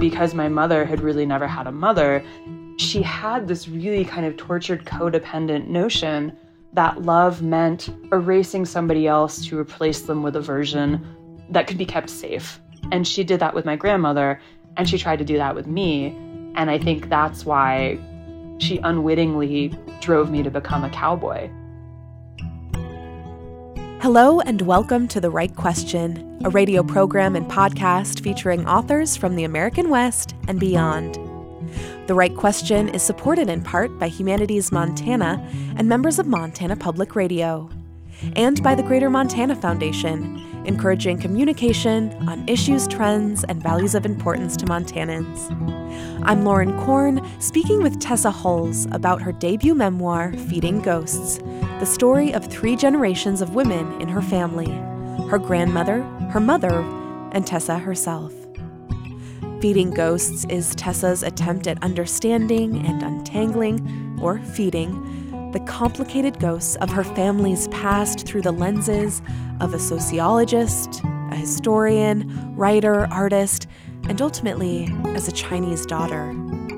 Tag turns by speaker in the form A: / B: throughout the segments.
A: because my mother had really never had a mother, she had this really kind of tortured codependent notion that love meant erasing somebody else to replace them with a version that could be kept safe. And she did that with my grandmother, and she tried to do that with me. And I think that's why she unwittingly drove me to become a cowboy.
B: Hello and welcome to The Right Question, a radio program and podcast featuring authors from the American West and beyond. The Right Question is supported in part by Humanities Montana and members of Montana Public Radio, and by the Greater Montana Foundation, encouraging communication on issues, trends, and values of importance to Montanans. I'm Lauren Korn, speaking with Tessa Hulse about her debut memoir, Feeding Ghosts, the story of 3 generations of women in her family: her grandmother, her mother, and Tessa herself. Feeding Ghosts is Tessa's attempt at understanding and untangling, or feeding, the complicated ghosts of her family's past through the lenses of a sociologist, a historian, writer, artist, and ultimately as a Chinese daughter.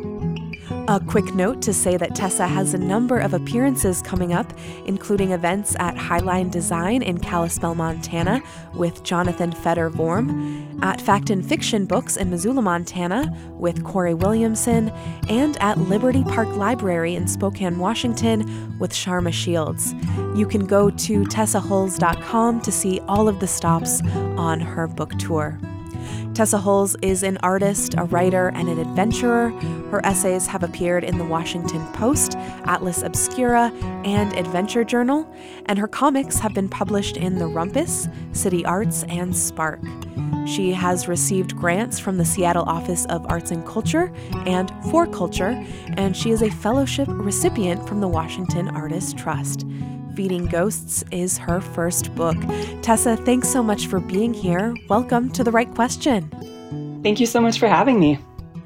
B: A quick note to say that Tessa has a number of appearances coming up, including events at Highline Design in Kalispell, Montana, with Jonathan Feder-Vorm, at Fact and Fiction Books in Missoula, Montana, with Corey Williamson, and at Liberty Park Library in Spokane, Washington, with Sharma Shields. You can go to tessahulse.com to see all of the stops on her book tour. Tessa Hulse is an artist, a writer, and an adventurer. Her essays have appeared in the Washington Post, Atlas Obscura, and Adventure Journal, and her comics have been published in The Rumpus, City Arts, and Spark. She has received grants from the Seattle Office of Arts and Culture and For Culture, and she is a fellowship recipient from the Washington Artists Trust. Feeding Ghosts is her first book. Tessa, thanks so much for being here. Welcome to The Right Question.
A: Thank you so much for having me.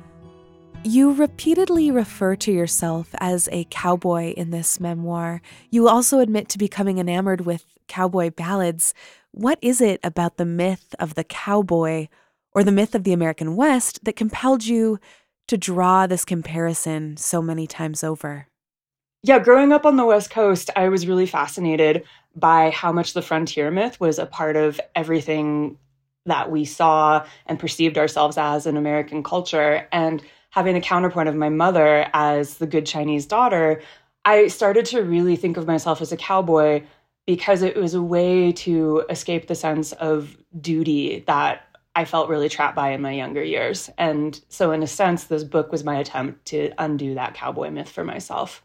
B: You repeatedly refer to yourself as a cowboy in this memoir. You also admit to becoming enamored with cowboy ballads. What is it about the myth of the cowboy or the myth of the American West that compelled you to draw this comparison so many times over?
A: Yeah, growing up on the West Coast, I was really fascinated by how much the frontier myth was a part of everything that we saw and perceived ourselves as in American culture. And having the counterpoint of my mother as the good Chinese daughter, I started to really think of myself as a cowboy because it was a way to escape the sense of duty that I felt really trapped by in my younger years. And so in a sense, this book was my attempt to undo that cowboy myth for myself.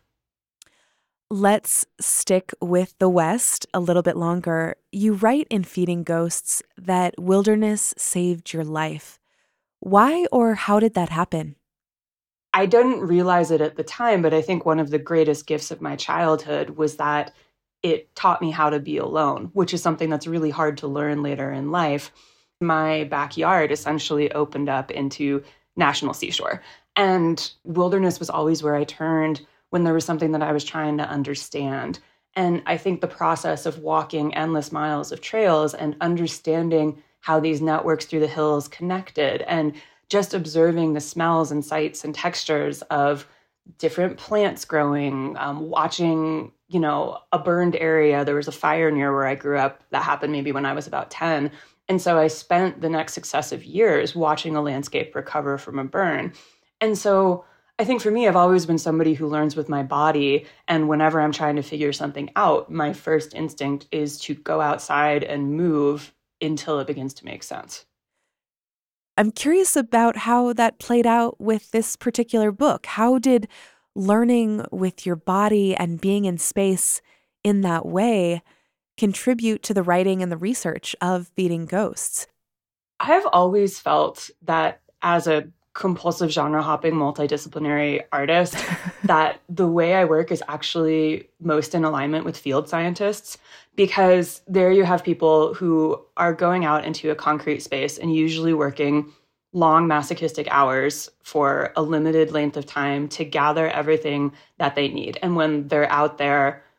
B: Let's stick with the West a little bit longer. You write in Feeding Ghosts that wilderness saved your life. Why or how did that happen?
A: I didn't realize it at the time, but I think one of the greatest gifts of my childhood was that it taught me how to be alone, which is something that's really hard to learn later in life. My backyard essentially opened up into National Seashore, and wilderness was always where I turned when there was something that I was trying to understand. And I think the process of walking endless miles of trails and understanding how these networks through the hills connected, and just observing the smells and sights and textures of different plants growing, watching, a burned area. There was a fire near where I grew up that happened maybe when I was about 10. And so I spent the next successive years watching a landscape recover from a burn. And so I think for me, I've always been somebody who learns with my body. And whenever I'm trying to figure something out, my first instinct is to go outside and move until it begins to make sense.
B: I'm curious about how that played out with this particular book. How did learning with your body and being in space in that way contribute to the writing and the research of Feeding Ghosts?
A: I've always felt that as a compulsive genre hopping multidisciplinary artist that the way I work is actually most in alignment with field scientists, because there you have people who are going out into a concrete space and usually working long masochistic hours for a limited length of time to gather everything that they need. And when they're out there,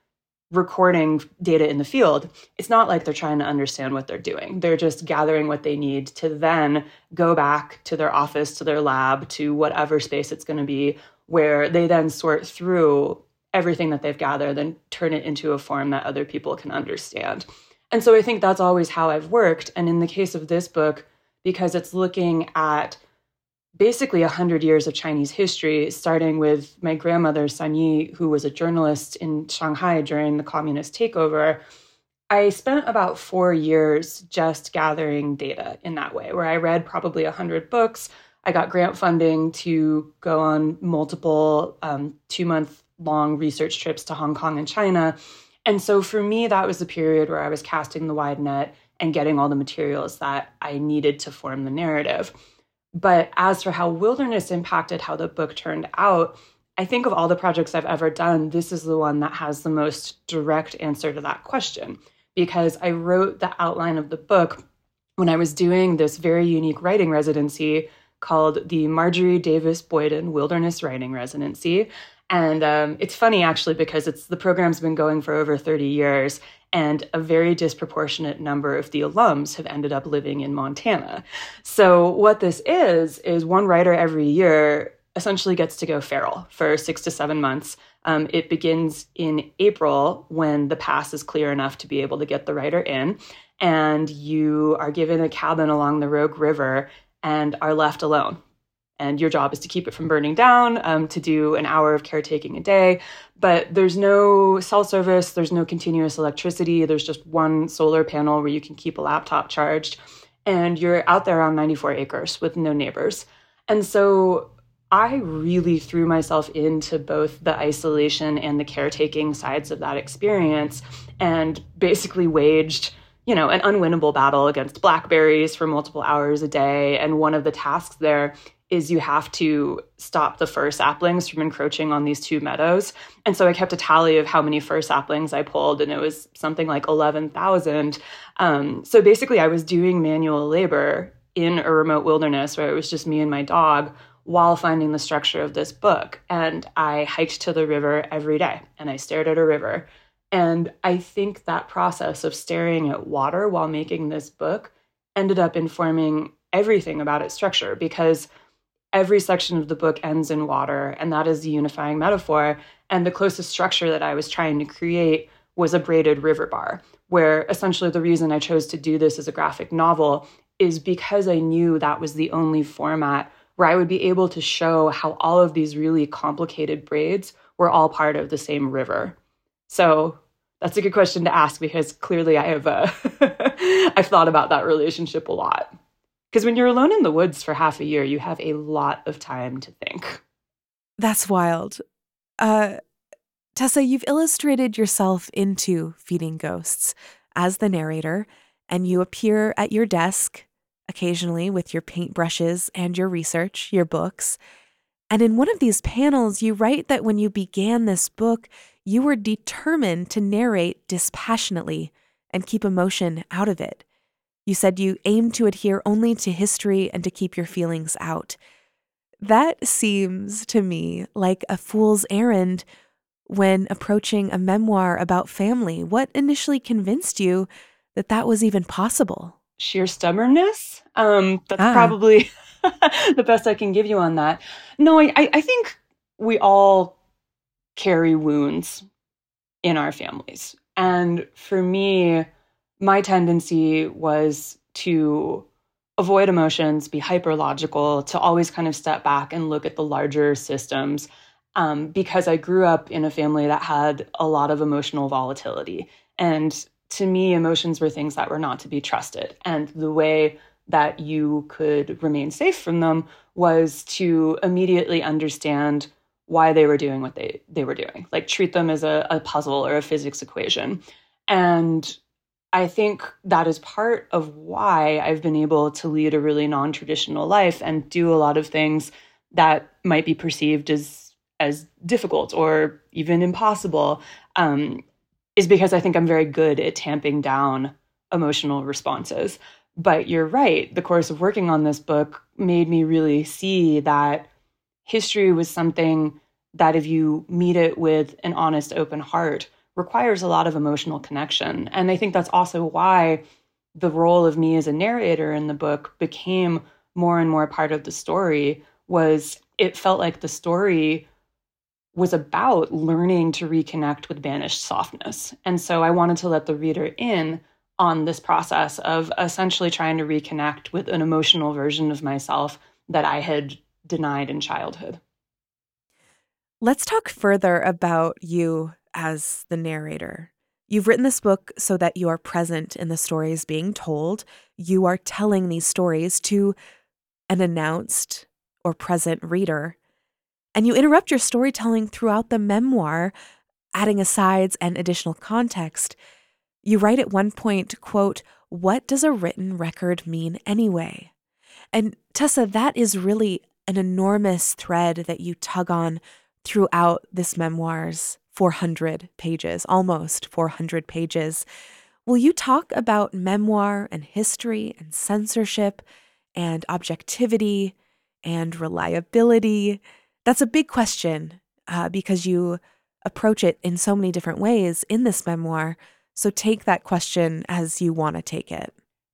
A: recording data in the field, it's not like they're trying to understand what they're doing. They're just gathering what they need to then go back to their office, to their lab, to whatever space it's going to be, where they then sort through everything that they've gathered and turn it into a form that other people can understand. And so I think that's always how I've worked. And in the case of this book, because it's looking at basically 100 years of Chinese history, starting with my grandmother, San Yi, who was a journalist in Shanghai during the communist takeover, I spent about 4 years just gathering data in that way, where I read probably 100 books. I got grant funding to go on multiple 2-month-long research trips to Hong Kong and China. And so for me, that was the period where I was casting the wide net and getting all the materials that I needed to form the narrative. But as for how wilderness impacted how the book turned out, I think of all the projects I've ever done, this is the one that has the most direct answer to that question, because I wrote the outline of the book when I was doing this very unique writing residency called the Marjorie Davis Boyden Wilderness Writing Residency. And it's funny, actually, because the program's been going for over 30 years, and a very disproportionate number of the alums have ended up living in Montana. So what this is one writer every year essentially gets to go feral for 6 to 7 months. It begins in April when the pass is clear enough to be able to get the writer in, and you are given a cabin along the Rogue River and are left alone. And your job is to keep it from burning down, to do an hour of caretaking a day. But there's no cell service, there's no continuous electricity, there's just one solar panel where you can keep a laptop charged. And you're out there on 94 acres with no neighbors. And so I really threw myself into both the isolation and the caretaking sides of that experience, and basically waged an unwinnable battle against blackberries for multiple hours a day. And one of the tasks there is you have to stop the fir saplings from encroaching on these 2 meadows. And so I kept a tally of how many fir saplings I pulled, and it was something like 11,000. So basically I was doing manual labor in a remote wilderness where it was just me and my dog while finding the structure of this book. And I hiked to the river every day, and I stared at a river. And I think that process of staring at water while making this book ended up informing everything about its structure, because every section of the book ends in water, and that is the unifying metaphor. And the closest structure that I was trying to create was a braided river bar, where essentially the reason I chose to do this as a graphic novel is because I knew that was the only format where I would be able to show how all of these really complicated braids were all part of the same river. So that's a good question to ask, because clearly I have I've thought about that relationship a lot. Because when you're alone in the woods for half a year, you have a lot of time to think.
B: That's wild. Tessa, you've illustrated yourself into Feeding Ghosts as the narrator, and you appear at your desk occasionally with your paintbrushes and your research, your books. And in one of these panels, you write that when you began this book, you were determined to narrate dispassionately and keep emotion out of it. You said you aimed to adhere only to history and to keep your feelings out. That seems to me like a fool's errand when approaching a memoir about family. What initially convinced you that that was even possible?
A: Sheer stubbornness. That's probably the best I can give you on that. No, I think we all carry wounds in our families. And for me, my tendency was to avoid emotions, be hyperlogical, to always kind of step back and look at the larger systems, because I grew up in a family that had a lot of emotional volatility. And to me, emotions were things that were not to be trusted. And the way that you could remain safe from them was to immediately understand why they were doing what they were doing, like treat them as a puzzle or a physics equation. And I think that is part of why I've been able to lead a really non-traditional life and do a lot of things that might be perceived as difficult or even impossible, is because I think I'm very good at tamping down emotional responses. But you're right, the course of working on this book made me really see that history was something that if you meet it with an honest, open heart, requires a lot of emotional connection. And I think that's also why the role of me as a narrator in the book became more and more part of the story. Was it felt like the story was about learning to reconnect with banished softness. And so I wanted to let the reader in on this process of essentially trying to reconnect with an emotional version of myself that I had denied in childhood.
B: Let's talk further about you as the narrator. You've written this book so that you are present in the stories being told. You are telling these stories to an announced or present reader. And you interrupt your storytelling throughout the memoir, adding asides and additional context. You write at one point, quote, "What does a written record mean anyway?" And Tessa, that is really an enormous thread that you tug on throughout this memoir's 400 pages, almost 400 pages. Will you talk about memoir and history and censorship and objectivity and reliability? That's a big question because you approach it in so many different ways in this memoir. So take that question as you want to take it.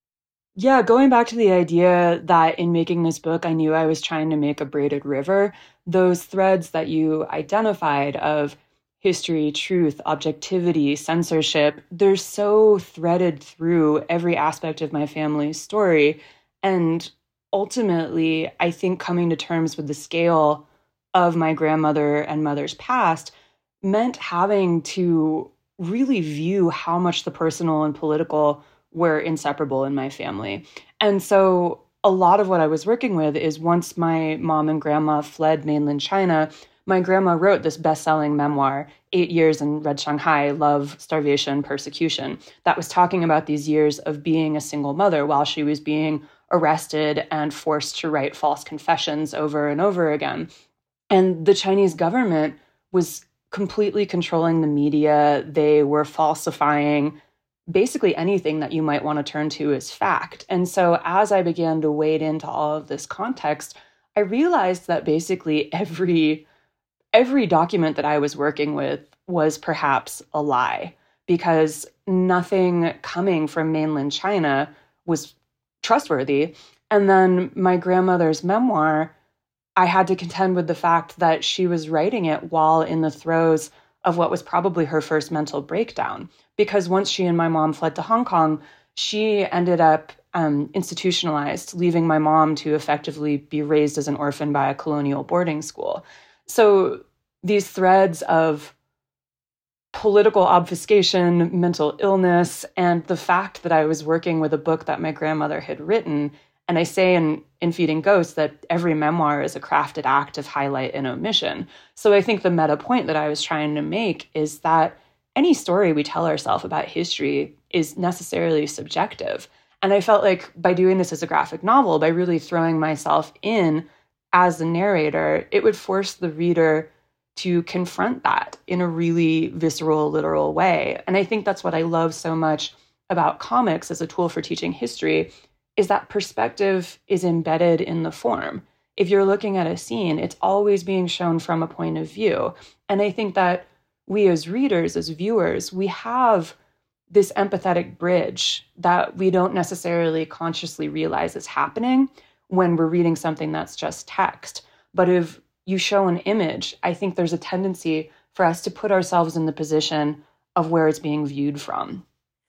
A: Yeah, going back to the idea that in making this book, I knew I was trying to make a braided river, those threads that you identified of history, truth, objectivity, censorship, they're so threaded through every aspect of my family's story. And ultimately, I think coming to terms with the scale of my grandmother and mother's past meant having to really view how much the personal and political were inseparable in my family. And so a lot of what I was working with is once my mom and grandma fled mainland China, my grandma wrote this best-selling memoir, 8 Years in Red Shanghai, Love, Starvation, Persecution, that was talking about these years of being a single mother while she was being arrested and forced to write false confessions over and over again. And the Chinese government was completely controlling the media. They were falsifying basically anything that you might want to turn to as fact. And so as I began to wade into all of this context, I realized that basically every document that I was working with was perhaps a lie, because nothing coming from mainland China was trustworthy. And then my grandmother's memoir, I had to contend with the fact that she was writing it while in the throes of what was probably her first mental breakdown. Because once she and my mom fled to Hong Kong, she ended up institutionalized, leaving my mom to effectively be raised as an orphan by a colonial boarding school. So these threads of political obfuscation, mental illness, and the fact that I was working with a book that my grandmother had written. And I say in Feeding Ghosts that every memoir is a crafted act of highlight and omission. So I think the meta point that I was trying to make is that any story we tell ourselves about history is necessarily subjective. And I felt like by doing this as a graphic novel, by really throwing myself in as the narrator, it would force the reader to confront that in a really visceral, literal way. And I think that's what I love so much about comics as a tool for teaching history, is that perspective is embedded in the form. If you're looking at a scene, it's always being shown from a point of view. And I think that we as readers, as viewers, we have this empathetic bridge that we don't necessarily consciously realize is happening when we're reading something that's just text. But if you show an image, I think there's a tendency for us to put ourselves in the position of where it's being viewed from.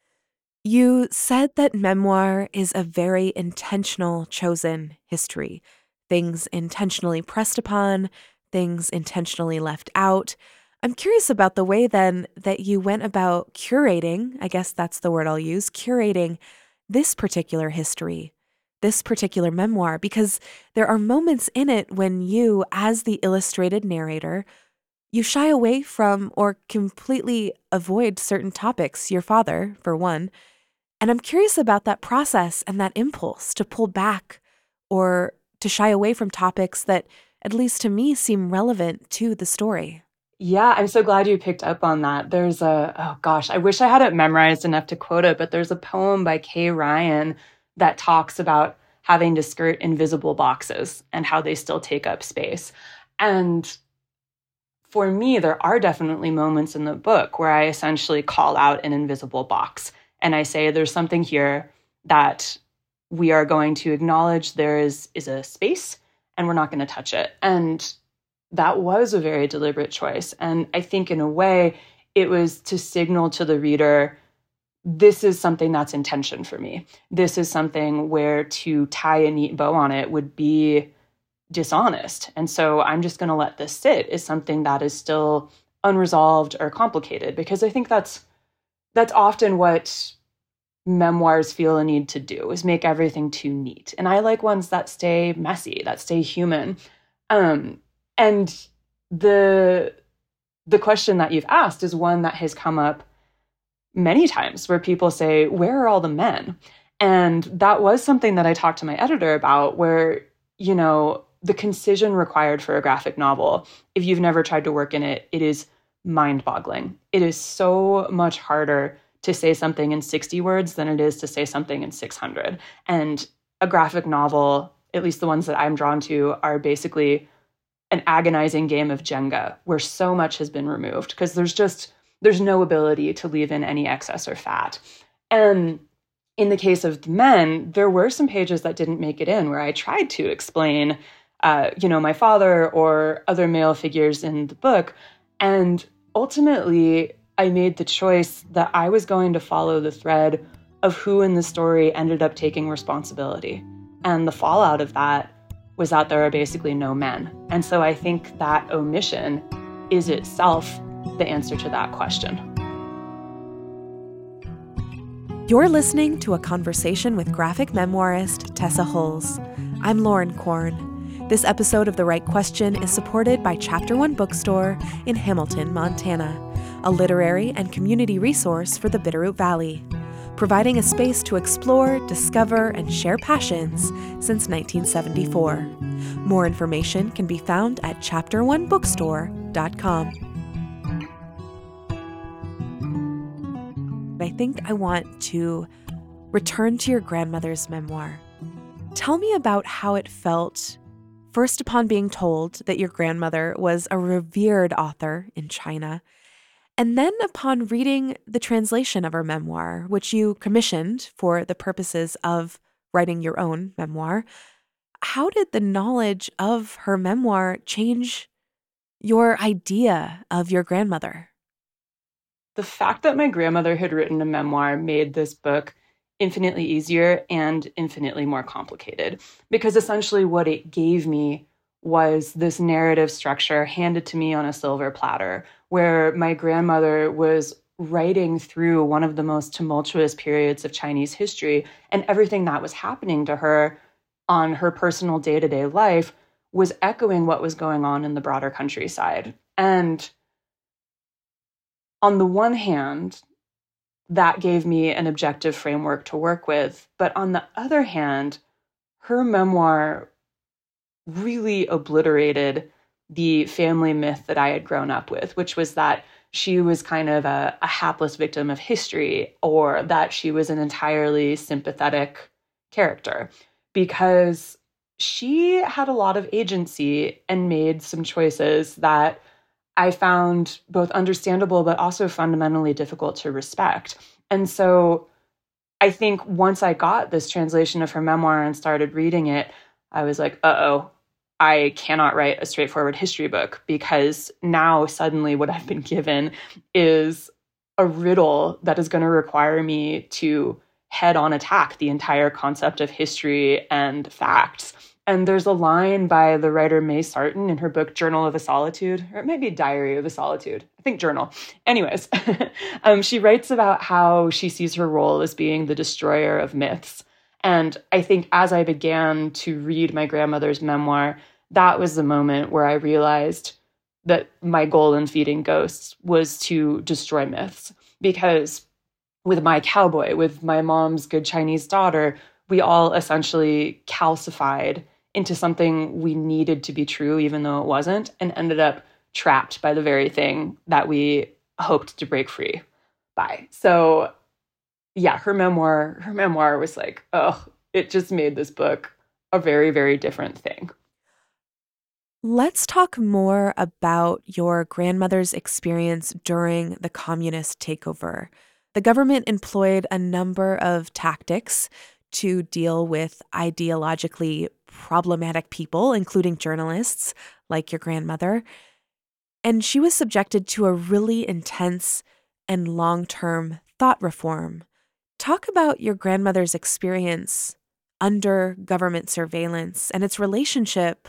B: You said that memoir is a very intentional, chosen history. Things intentionally pressed upon, things intentionally left out. I'm curious about the way then that you went about curating, I guess that's the word I'll use, curating this particular history, this particular memoir, because there are moments in it when you, as the illustrated narrator, you shy away from or completely avoid certain topics, your father, for one. And I'm curious about that process and that impulse to pull back or to shy away from topics that, at least to me, seem relevant to the story.
A: Yeah, I'm so glad you picked up on that. There's I wish I had it memorized enough to quote it, but there's a poem by Kay Ryan that talks about having to skirt invisible boxes and how they still take up space. And for me, there are definitely moments in the book where I essentially call out an invisible box. And I say, there's something here that we are going to acknowledge there is a space, and we're not going to touch it. And that was a very deliberate choice. And I think in a way, it was to signal to the reader, this is something that's in tension for me. This is something where to tie a neat bow on it would be dishonest. And so I'm just going to let this sit as something that is still unresolved or complicated, because I think that's often what memoirs feel a need to do, is make everything too neat. And I like ones that stay messy, that stay human. And the question that you've asked is one that has come up many times, where people say, where are all the men? And that was something that I talked to my editor about, where, the concision required for a graphic novel, if you've never tried to work in it, it is mind-boggling. It is so much harder to say something in 60 words than it is to say something in 600. And a graphic novel, at least the ones that I'm drawn to, are basically an agonizing game of Jenga, where so much has been removed because there's no ability to leave in any excess or fat. And in the case of the men, there were some pages that didn't make it in, where I tried to explain, my father or other male figures in the book. And ultimately, I made the choice that I was going to follow the thread of who in the story ended up taking responsibility. And the fallout of that was that there are basically no men. And so I think that omission is itself the answer to that question.
B: You're listening to a conversation with graphic memoirist Tessa Hulse. I'm Lauren Korn. This episode of The Right Question is supported by Chapter One Bookstore in Hamilton, Montana, a literary and community resource for the Bitterroot Valley, providing a space to explore, discover, and share passions since 1974. More information can be found at chapteronebookstore.com. I think I want to return to your grandmother's memoir. Tell me about how it felt, first upon being told that your grandmother was a revered author in China, and then upon reading the translation of her memoir, which you commissioned for the purposes of writing your own memoir. How did the knowledge of her memoir change your idea of your grandmother?
A: The fact that my grandmother had written a memoir made this book infinitely easier and infinitely more complicated, because essentially what it gave me was this narrative structure handed to me on a silver platter, where my grandmother was writing through one of the most tumultuous periods of Chinese history, and everything that was happening to her on her personal day-to-day life was echoing what was going on in the broader countryside. And on the one hand, that gave me an objective framework to work with. But on the other hand, her memoir really obliterated the family myth that I had grown up with, which was that she was kind of a hapless victim of history, or that she was an entirely sympathetic character, because she had a lot of agency and made some choices that I found both understandable, but also fundamentally difficult to respect. And so I think once I got this translation of her memoir and started reading it, I was like, I cannot write a straightforward history book, because now suddenly what I've been given is a riddle that is going to require me to head-on attack the entire concept of history and facts. And there's a line by the writer May Sarton in her book Journal of a Solitude, or it might be Diary of a Solitude. I think Journal. Anyways, she writes about how she sees her role as being the destroyer of myths. And I think as I began to read my grandmother's memoir, that was the moment where I realized that my goal in feeding ghosts was to destroy myths. Because with my cowboy, with my mom's good Chinese daughter, we all essentially calcified into something we needed to be true, even though it wasn't, and ended up trapped by the very thing that we hoped to break free by. So yeah, her memoir was like, it just made this book a very, very different thing.
B: Let's talk more about your grandmother's experience during the communist takeover. The government employed a number of tactics to deal with ideologically problematic people, including journalists like your grandmother. And she was subjected to a really intense and long-term thought reform. Talk about your grandmother's experience under government surveillance and its relationship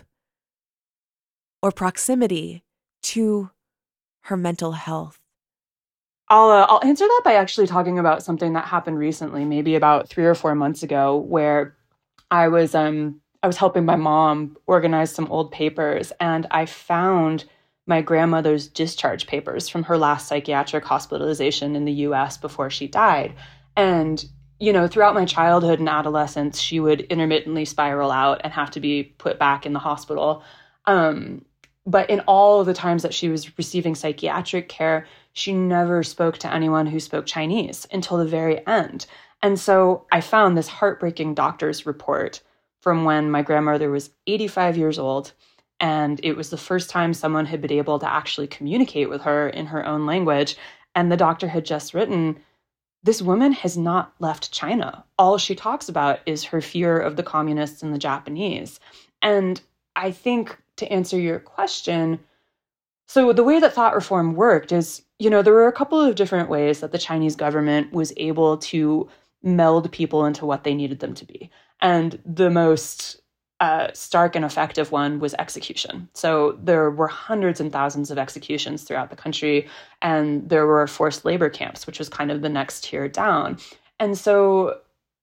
B: or proximity to her mental health.
A: I'll answer that by actually talking about something that happened recently, maybe about 3 or 4 months ago, where I was helping my mom organize some old papers, and I found my grandmother's discharge papers from her last psychiatric hospitalization in the US before she died. And throughout my childhood and adolescence, she would intermittently spiral out and have to be put back in the hospital. But in all of the times that she was receiving psychiatric care, she never spoke to anyone who spoke Chinese until the very end. And so I found this heartbreaking doctor's report from when my grandmother was 85 years old. And it was the first time someone had been able to actually communicate with her in her own language. And the doctor had just written, "This woman has not left China. All she talks about is her fear of the communists and the Japanese." And I think, to answer your question, so the way that thought reform worked is, there were a couple of different ways that the Chinese government was able to meld people into what they needed them to be. And the most stark and effective one was execution. So there were hundreds and thousands of executions throughout the country, and there were forced labor camps, which was kind of the next tier down. And so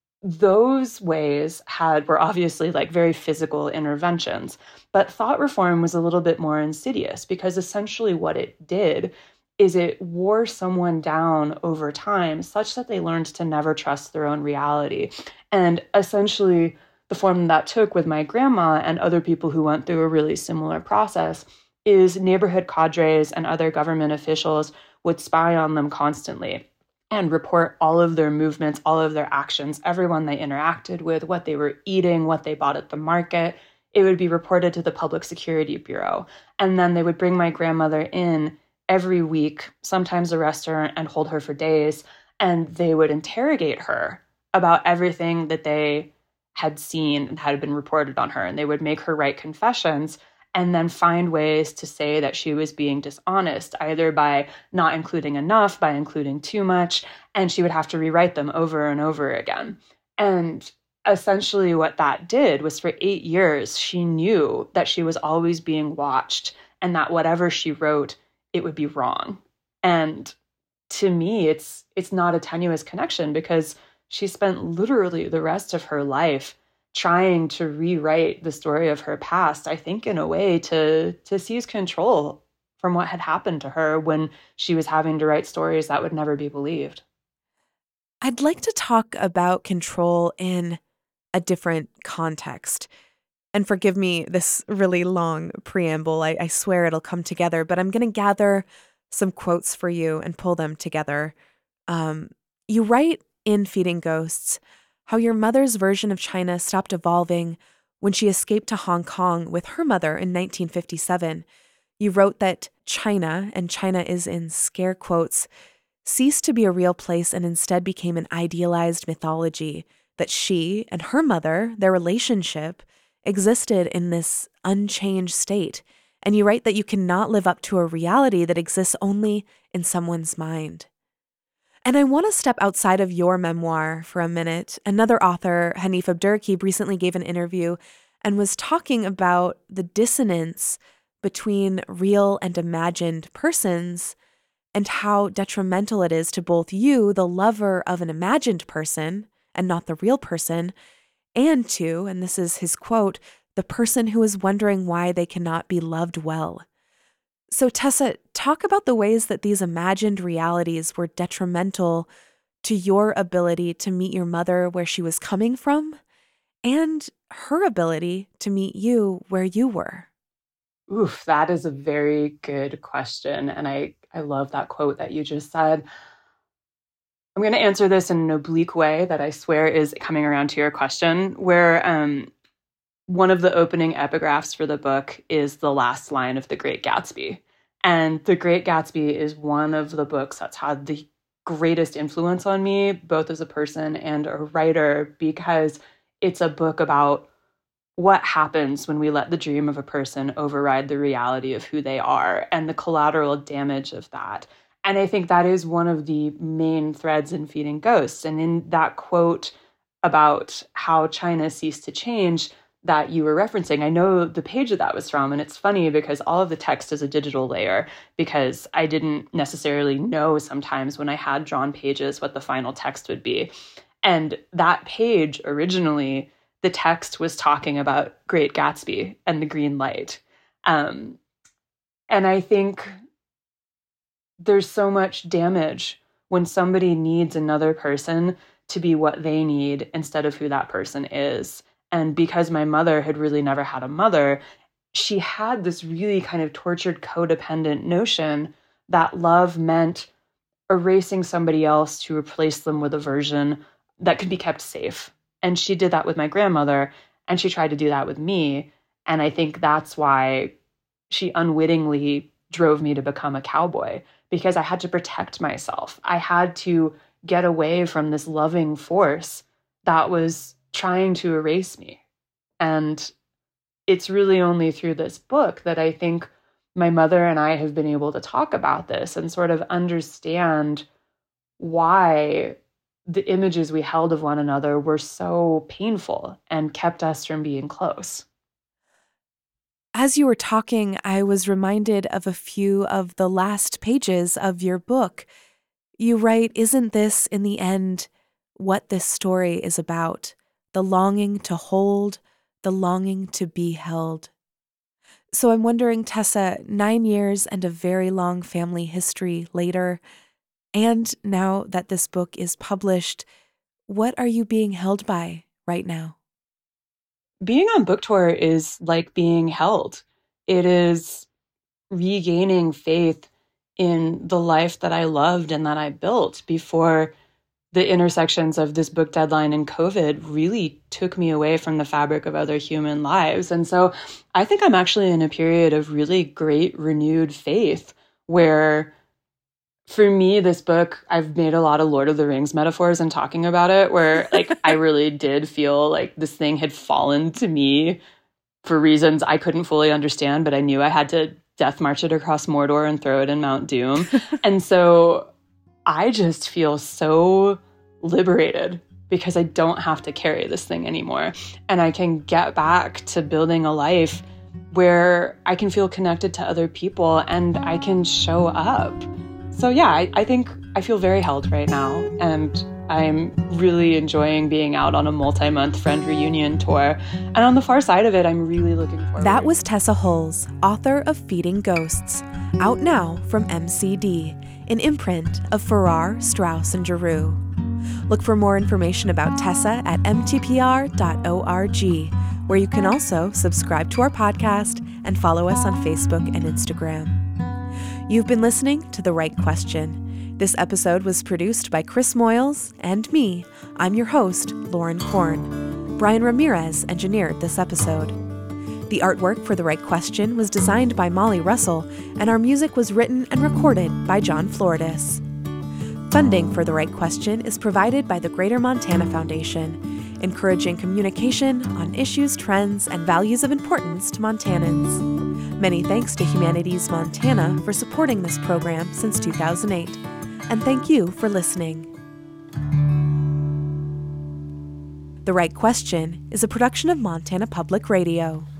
A: those ways were obviously like very physical interventions, but thought reform was a little bit more insidious, because essentially what it did is it wore someone down over time such that they learned to never trust their own reality. And essentially the form that took with my grandma and other people who went through a really similar process is neighborhood cadres and other government officials would spy on them constantly and report all of their movements, all of their actions, everyone they interacted with, what they were eating, what they bought at the market. It would be reported to the Public Security Bureau. And then they would bring my grandmother in every week, sometimes arrest her and hold her for days. And they would interrogate her about everything that they had seen and had been reported on her. And they would make her write confessions and then find ways to say that she was being dishonest, either by not including enough, by including too much, and she would have to rewrite them over and over again. And essentially what that did was, for 8 years, she knew that she was always being watched and that whatever she wrote, it would be wrong. And to me, it's not a tenuous connection, because she spent literally the rest of her life trying to rewrite the story of her past, I think in a way to seize control from what had happened to her when she was having to write stories that would never be believed.
B: I'd like to talk about control in a different context. And forgive me this really long preamble. I swear it'll come together, but I'm going to gather some quotes for you and pull them together. You write in Feeding Ghosts how your mother's version of China stopped evolving when she escaped to Hong Kong with her mother in 1957. You wrote that China, and China is in scare quotes, ceased to be a real place and instead became an idealized mythology, that she and her mother, their relationship, existed in this unchanged state. And you write that you cannot live up to a reality that exists only in someone's mind. And I want to step outside of your memoir for a minute. Another author, Hanif Abdurraqib, recently gave an interview and was talking about the dissonance between real and imagined persons and how detrimental it is to both you, the lover of an imagined person and not the real person, and to, and this is his quote, the person who is wondering why they cannot be loved well. So Tessa, talk about the ways that these imagined realities were detrimental to your ability to meet your mother where she was coming from and her ability to meet you where you were.
A: Oof, that is a very good question. And I love that quote that you just said. I'm going to answer this in an oblique way that I swear is coming around to your question, where one of the opening epigraphs for the book is the last line of The Great Gatsby. And The Great Gatsby is one of the books that's had the greatest influence on me, both as a person and a writer, because it's a book about what happens when we let the dream of a person override the reality of who they are and the collateral damage of that. And I think that is one of the main threads in Feeding Ghosts. And in that quote about how China ceased to change that you were referencing, I know the page that was from, and it's funny because all of the text is a digital layer, because I didn't necessarily know sometimes when I had drawn pages what the final text would be. And that page, originally, the text was talking about Great Gatsby and the green light. And I think there's so much damage when somebody needs another person to be what they need instead of who that person is. And because my mother had really never had a mother, she had this really kind of tortured codependent notion that love meant erasing somebody else to replace them with a version that could be kept safe. And she did that with my grandmother, and she tried to do that with me. And I think that's why she unwittingly drove me to become a cowboy, because I had to protect myself. I had to get away from this loving force that was trying to erase me. And it's really only through this book that I think my mother and I have been able to talk about this and sort of understand why the images we held of one another were so painful and kept us from being close.
B: As you were talking, I was reminded of a few of the last pages of your book. You write, "Isn't this, in the end, what this story is about? The longing to hold, the longing to be held." So I'm wondering, Tessa, 9 years and a very long family history later, and now that this book is published, what are you being held by right now?
A: Being on book tour is like being held. It is regaining faith in the life that I loved and that I built before the intersections of this book deadline and COVID really took me away from the fabric of other human lives. And so I think I'm actually in a period of really great renewed faith where, for me, this book, I've made a lot of Lord of the Rings metaphors in talking about it, where like I really did feel like this thing had fallen to me for reasons I couldn't fully understand, but I knew I had to death march it across Mordor and throw it in Mount Doom. And so I just feel so liberated because I don't have to carry this thing anymore. And I can get back to building a life where I can feel connected to other people and I can show up. So yeah, I think I feel very held right now. And I'm really enjoying being out on a multi-month friend reunion tour. And on the far side of it, I'm really looking forward.
B: That was Tessa Hulse, author of Feeding Ghosts, out now from MCD, an imprint of Farrar, Straus, and Giroux. Look for more information about Tessa at mtpr.org, where you can also subscribe to our podcast and follow us on Facebook and Instagram. You've been listening to The Right Question. This episode was produced by Chris Moyles and me. I'm your host, Lauren Korn. Brian Ramirez engineered this episode. The artwork for The Right Question was designed by Molly Russell, and our music was written and recorded by John Floridis. Funding for The Right Question is provided by the Greater Montana Foundation, encouraging communication on issues, trends, and values of importance to Montanans. Many thanks to Humanities Montana for supporting this program since 2008. And thank you for listening. The Right Question is a production of Montana Public Radio.